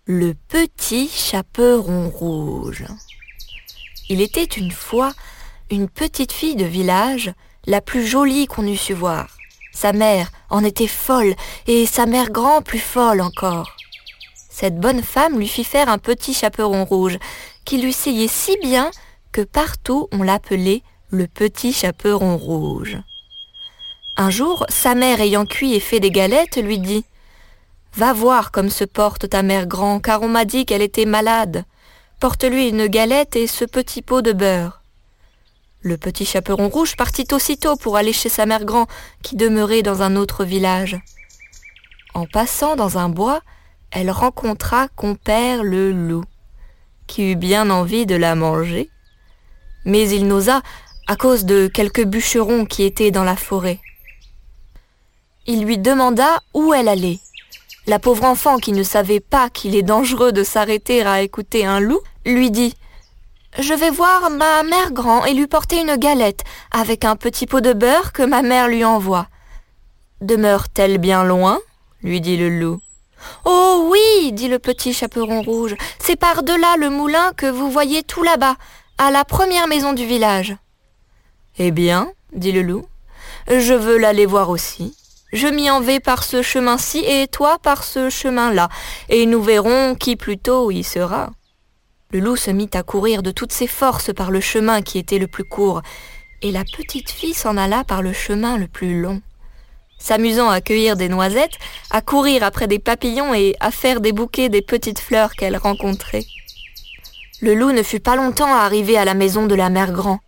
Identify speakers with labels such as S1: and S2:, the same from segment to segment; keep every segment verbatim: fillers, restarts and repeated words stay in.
S1: Le petit chaperon rouge. Il était une fois une petite fille de village, la plus jolie qu'on eût su voir. Sa mère en était folle et sa mère grand plus folle encore. Cette bonne femme lui fit faire un petit chaperon rouge qui lui seyait si bien que partout on l'appelait le petit chaperon rouge. Un jour, sa mère ayant cuit et fait des galettes lui dit « Va voir comme se porte ta mère grand, car on m'a dit qu'elle était malade. Porte-lui une galette et ce petit pot de beurre. » Le petit chaperon rouge partit aussitôt pour aller chez sa mère grand, qui demeurait dans un autre village. En passant dans un bois, elle rencontra compère le loup, qui eut bien envie de la manger. Mais il n'osa à cause de quelques bûcherons qui étaient dans la forêt. Il lui demanda où elle allait. La pauvre enfant, qui ne savait pas qu'il est dangereux de s'arrêter à écouter un loup, lui dit « Je vais voir ma mère grand et lui porter une galette avec un petit pot de beurre que ma mère lui envoie. »« Demeure-t-elle bien loin ?» lui dit le loup. « Oh oui, dit le petit chaperon rouge, c'est par-delà le moulin que vous voyez tout là-bas, à la première maison du village. »« Eh bien, dit le loup, je veux l'aller voir aussi. Je m'y en vais par ce chemin-ci et toi par ce chemin-là, et nous verrons qui plus tôt y sera. » Le loup se mit à courir de toutes ses forces par le chemin qui était le plus court, et la petite fille s'en alla par le chemin le plus long, s'amusant à cueillir des noisettes, à courir après des papillons et à faire des bouquets des petites fleurs qu'elle rencontrait. Le loup ne fut pas longtemps à arriver à la maison de la mère grand.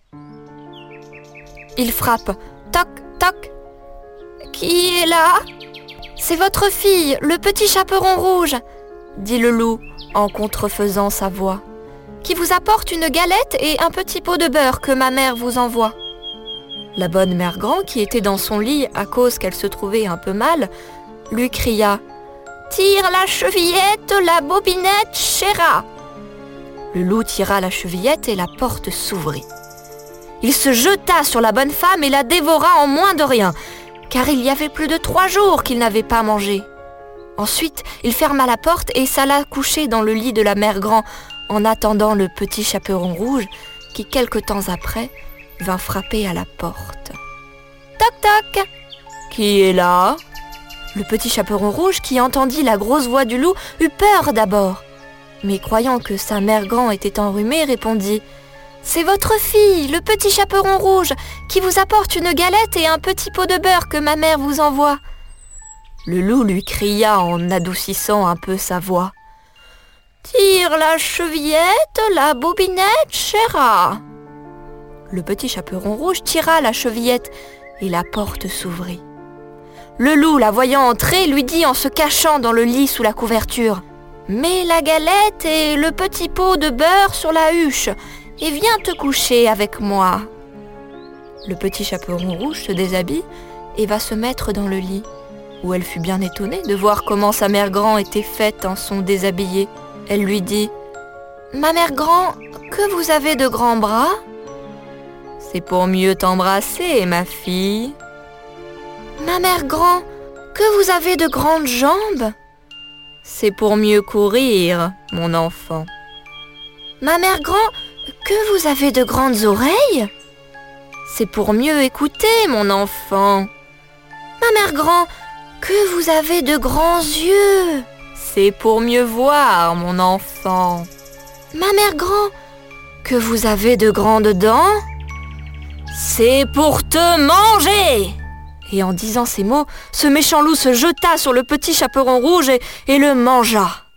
S1: Il frappe. Toc, toc. « Qui est là ?»« C'est votre fille, le petit chaperon rouge, » dit le loup en contrefaisant sa voix, « qui vous apporte une galette et un petit pot de beurre que ma mère vous envoie. » La bonne mère grand, qui était dans son lit à cause qu'elle se trouvait un peu mal, lui cria « Tire la chevillette, la bobinette, chéra !» Le loup tira la chevillette et la porte s'ouvrit. Il se jeta sur la bonne femme et la dévora en moins de rien, car il y avait plus de trois jours qu'il n'avait pas mangé. Ensuite, il ferma la porte et s'alla coucher dans le lit de la mère grand, en attendant le petit chaperon rouge, qui quelque temps après vint frapper à la porte. Toc toc. Qui est là ? Le petit chaperon rouge, qui entendit la grosse voix du loup, eut peur d'abord, mais croyant que sa mère grand était enrhumée, répondit « C'est votre fille, le petit chaperon rouge, qui vous apporte une galette et un petit pot de beurre que ma mère vous envoie. » Le loup lui cria en adoucissant un peu sa voix. « Tire la chevillette, la bobinette, chéra !» Le petit chaperon rouge tira la chevillette et la porte s'ouvrit. Le loup, la voyant entrer, lui dit en se cachant dans le lit sous la couverture « Mets la galette et le petit pot de beurre sur la huche et viens te coucher avec moi. » Le petit chaperon rouge se déshabille et va se mettre dans le lit, où elle fut bien étonnée de voir comment sa mère grand était faite en son déshabillé. Elle lui dit « Ma mère grand, que vous avez de grands bras ?»« C'est pour mieux t'embrasser, ma fille. »« Ma mère grand, que vous avez de grandes jambes ?»« C'est pour mieux courir, mon enfant. »« Ma mère grand, que vous avez de grandes oreilles ?»« C'est pour mieux écouter, mon enfant. »« Ma mère grand, que vous avez de grands yeux ?»« C'est pour mieux voir, mon enfant. »« Ma mère grand, que vous avez de grandes dents ?»« C'est pour te manger !» Et en disant ces mots, ce méchant loup se jeta sur le petit chaperon rouge et, et le mangea.